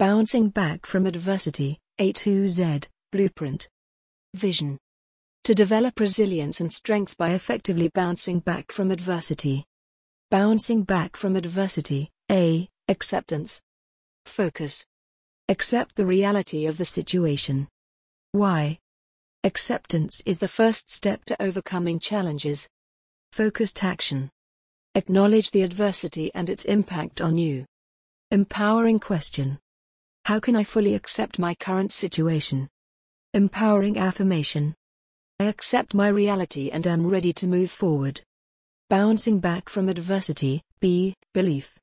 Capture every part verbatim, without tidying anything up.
Bouncing back from adversity, A to Z, blueprint. Vision. To develop resilience and strength by effectively bouncing back from adversity. Bouncing back from adversity, A, acceptance. Focus. Accept the reality of the situation. Why? Acceptance is the first step to overcoming challenges. Focused action. Acknowledge the adversity and its impact on you. Empowering question. How can I fully accept my current situation? Empowering affirmation. I accept my reality and am ready to move forward. Bouncing back from adversity, B, belief.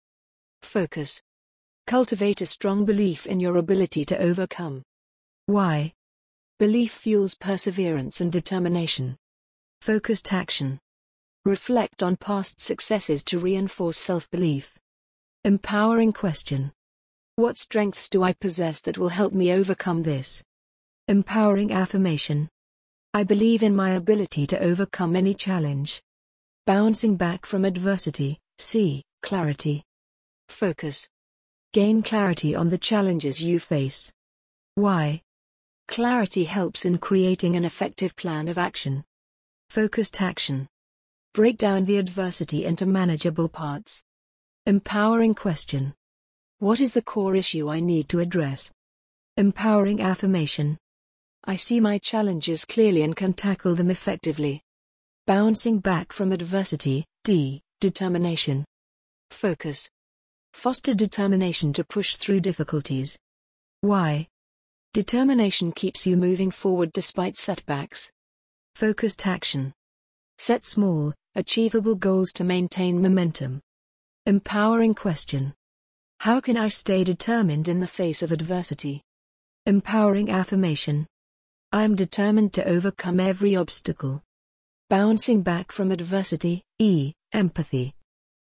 Focus. Cultivate a strong belief in your ability to overcome. Why? Belief fuels perseverance and determination. Focused action. Reflect on past successes to reinforce self-belief. Empowering question. What strengths do I possess that will help me overcome this? Empowering affirmation. I believe in my ability to overcome any challenge. Bouncing back from adversity, C, clarity. Focus. Gain clarity on the challenges you face. Why? Clarity helps in creating an effective plan of action. Focused action. Break down the adversity into manageable parts. Empowering question. What is the core issue I need to address? Empowering affirmation. I see my challenges clearly and can tackle them effectively. Bouncing back from adversity, D, determination. Focus. Foster determination to push through difficulties. Why? Determination keeps you moving forward despite setbacks. Focused action. Set small, achievable goals to maintain momentum. Empowering question. How can I stay determined in the face of adversity? Empowering affirmation. I am determined to overcome every obstacle. Bouncing back from adversity, E, empathy.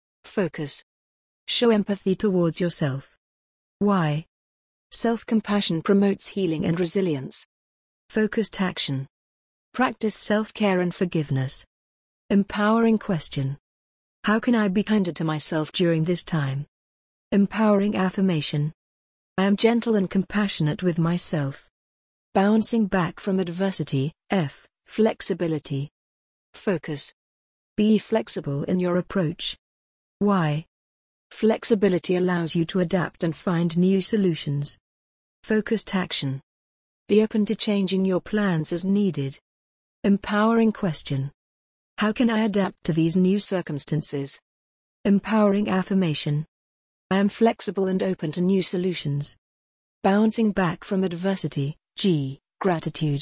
Focus. Show empathy towards yourself. Why? Self-compassion promotes healing and resilience. Focused action. Practice self-care and forgiveness. Empowering question. How can I be kinder to myself during this time? Empowering affirmation. I am gentle and compassionate with myself. Bouncing back from adversity, F, flexibility. Focus. Be flexible in your approach. Why? Flexibility allows you to adapt and find new solutions. Focused action. Be open to changing your plans as needed. Empowering question. How can I adapt to these new circumstances? Empowering affirmation. I am flexible and open to new solutions. Bouncing back from adversity, G, gratitude.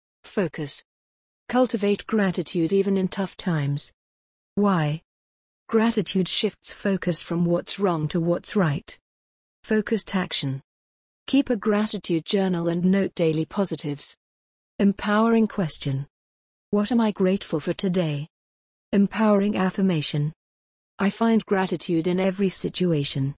Focus. Cultivate gratitude even in tough times. Why? Gratitude shifts focus from what's wrong to what's right. Focused action. Keep a gratitude journal and note daily positives. Empowering question. What am I grateful for today? Empowering affirmation. I find gratitude in every situation.